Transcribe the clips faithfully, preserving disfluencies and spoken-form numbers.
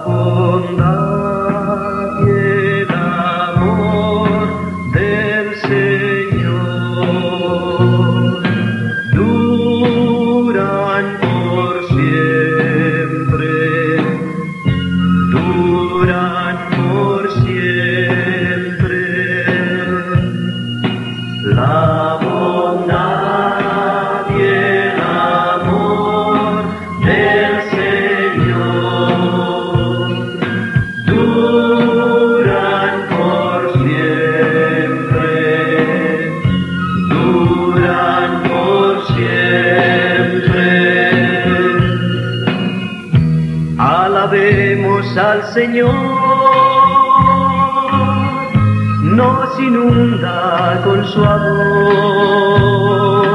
bondad y el amor del Señor duran por siempre, duran por siempre. La bondad y el amor del Señor duran por siempre, duran por siempre. Alabemos al Señor, nos inunda con su amor.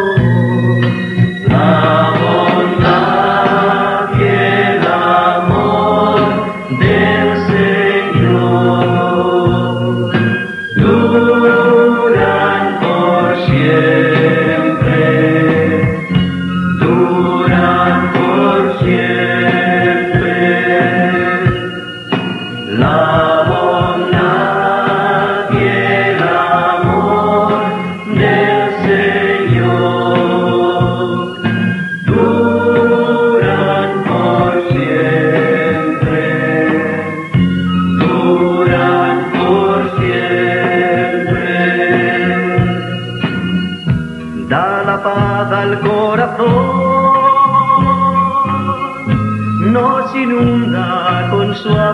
La bondad y el amor del Señor duran por siempre, duran por siempre. La bondad y el amor del Señor duran por siempre, duran por siempre. Da la paz al corazón, nos inunda con su amor.